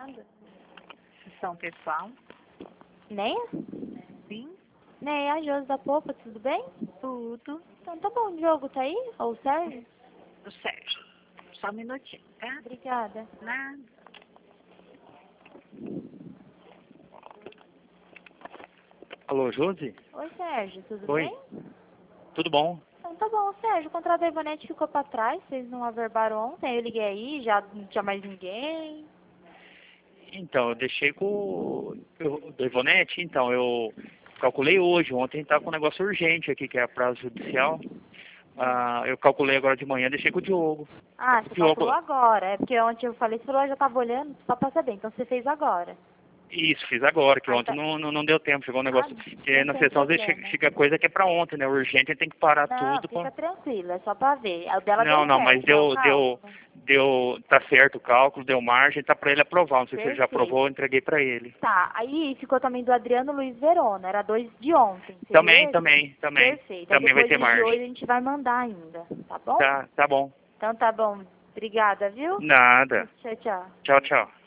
Sessão pessoal? Neia? Sim, Neia, a Josi da Popa, tudo bem? tudo. Então tá bom, o Diogo tá aí? Ou o Sérgio? O Sérgio. Só um minutinho, tá? Obrigada. Nada. Alô, Josi? Oi, Sérgio, tudo Oi. bem? Tudo bom? Então tá bom, Sérgio, o contrato da Ivonete ficou pra trás, vocês não averbaram ontem, eu liguei aí, já não tinha mais ninguém. Então, eu deixei com o do Ivonete, então, eu calculei hoje, ontem estava com um negócio urgente aqui, que é a prazo judicial. Eu calculei agora de manhã, deixei com o Diogo. Ah, O você Diogo, calculou agora, é porque ontem eu falei, você falou, eu já tava olhando, só pra saber, então você fez agora. isso, fiz agora, que Ah, ontem então... não deu tempo, chegou um negócio, que não na tem sessão às vezes problema. chega coisa que é pra ontem, né, urgente, tem que parar Não, tudo. fica tranquilo, é só pra ver. O dela deu Não, mas certo, né, o cálculo? tá certo o cálculo, deu margem, tá pra ele aprovar, não sei se ele já Perfeito. aprovou, eu entreguei pra ele. Tá, aí ficou também do Adriano Luiz Verona, era 2 de ontem, você viu Também, esse? também. Perfeito, aí Também vai depois ter os de hoje margem. a gente vai mandar ainda, tá bom? Tá bom. Então tá bom, obrigada, viu? Nada. Tchau, tchau. Tchau, tchau.